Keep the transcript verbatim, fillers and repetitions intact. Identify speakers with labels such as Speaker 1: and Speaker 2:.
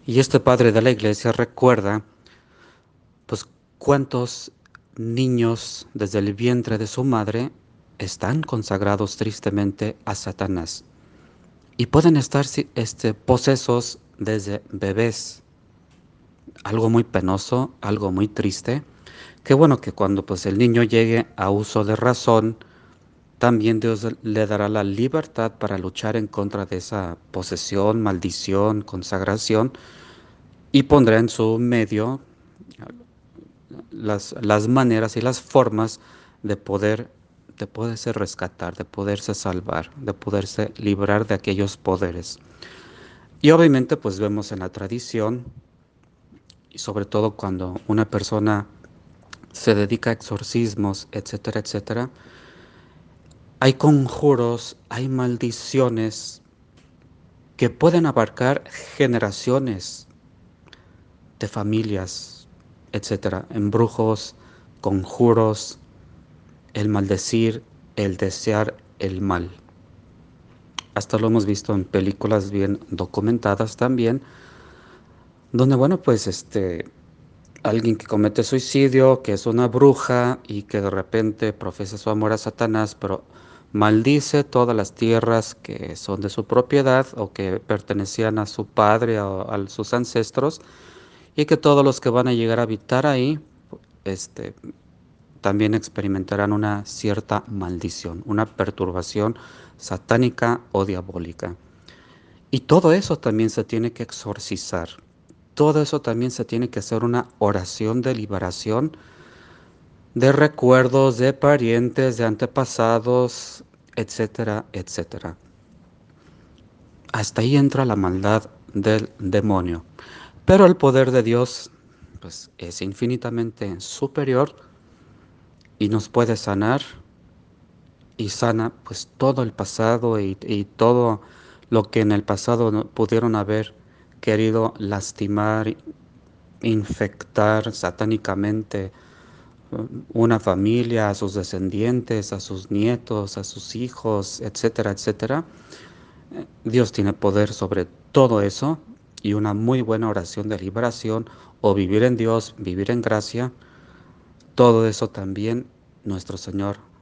Speaker 1: Y este padre de la iglesia recuerda, pues, cuántos niños desde el vientre de su madre están consagrados tristemente a Satanás. Y pueden estar si- este, posesos desde bebés. Algo muy penoso, algo muy triste. Qué bueno que cuando pues el niño llegue a uso de razón, también Dios le dará la libertad para luchar en contra de esa posesión, maldición, consagración y pondrá en su medio las, las maneras y las formas de poder, de poderse rescatar, de poderse salvar, de poderse librar de aquellos poderes. Y obviamente pues vemos en la tradición, y sobre todo cuando una persona se dedica a exorcismos, etcétera, etcétera, hay conjuros, hay maldiciones que pueden abarcar generaciones de familias, etcétera, embrujos, conjuros, el maldecir, el desear el mal. Hasta lo hemos visto en películas bien documentadas también, donde, bueno, pues este, alguien que comete suicidio, que es una bruja y que de repente profesa su amor a Satanás, pero maldice todas las tierras que son de su propiedad o que pertenecían a su padre o a sus ancestros, y que todos los que van a llegar a habitar ahí, este, también experimentarán una cierta maldición, una perturbación satánica o diabólica. Y todo eso también se tiene que exorcizar. Todo eso también se tiene que hacer una oración de liberación de recuerdos, de parientes, de antepasados, etcétera, etcétera. Hasta ahí entra la maldad del demonio. Pero el poder de Dios, pues, es infinitamente superior y nos puede sanar y sana pues todo el pasado y, y todo lo que en el pasado no- pudieron haber querido lastimar, infectar satánicamente uh, una familia, a sus descendientes, a sus nietos, a sus hijos, etcétera, etcétera. Dios tiene poder sobre todo eso y una muy buena oración de liberación o vivir en Dios, vivir en gracia, todo eso también nuestro Señor